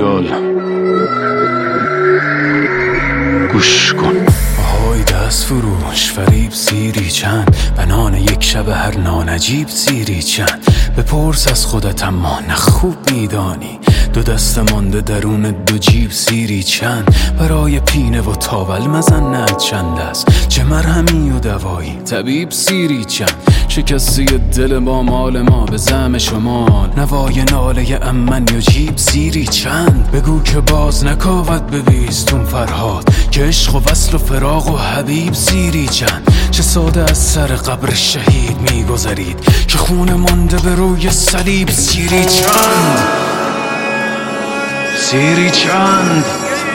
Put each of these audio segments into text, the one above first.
خیال گوش کن. آهای دست فروش فریب سیری چند، بنان یک شب هر نانجیب سیری چند. بپرس از خودت اما نه خوب میدانی، دو دست مانده درون دو جیب سیری چند. برای پینه و تاول مزنت چند است، چه مرهمی و دوایی طبیب سیری چند. شکسته دل ما مال ما به زعم شما، نوای ناله امن یا جیب سیری چند. بگو که باز نکاود به بیستون فرهاد، که عشق و وصل و فراق و حبیب سیری چند. چه ساده از سر قبر شهید میگذرید، که خون مانده به روی صلیب سیری چند. سیری چند.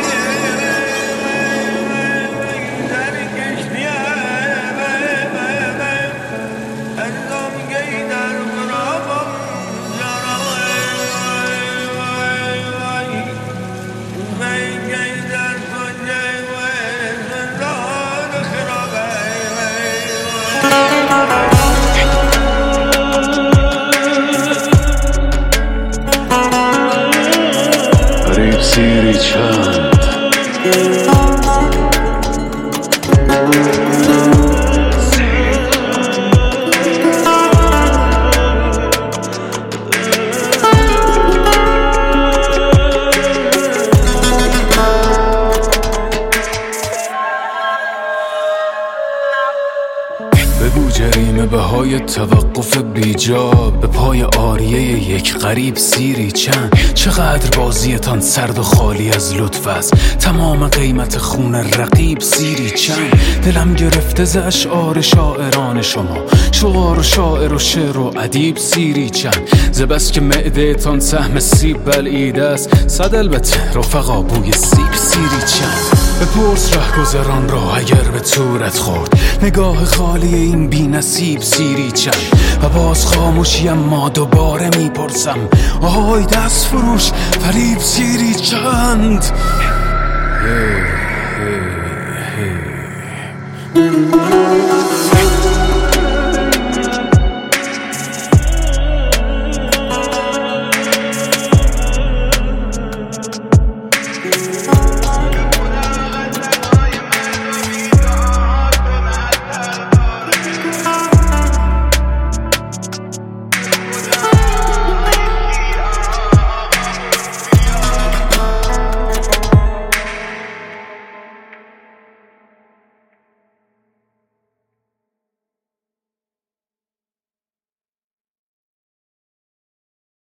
فریب سیری چند. بگو جریمه بهای توقف بیجا، به پای آریه یک غریب سیری چند. چقدر بازیتان سرد و خالی از لطف است، تمام قیمت خون رقیب سیری چند. دلم گرفته ز اشعار شاعران شما، شعار و شاعر و شعر و ادیب سیری چند. ز بس که معده تان سهم سیب بلعیده است، صد البته رفقا بوی سیب سیری چند. بپرس رهگذران را اگر به تورت خورد، نگاه خالی این بی نصیب سیری چند. و باز خاموشی اما دوباره میپرسم، آهای دست فروش فریب سیری چند.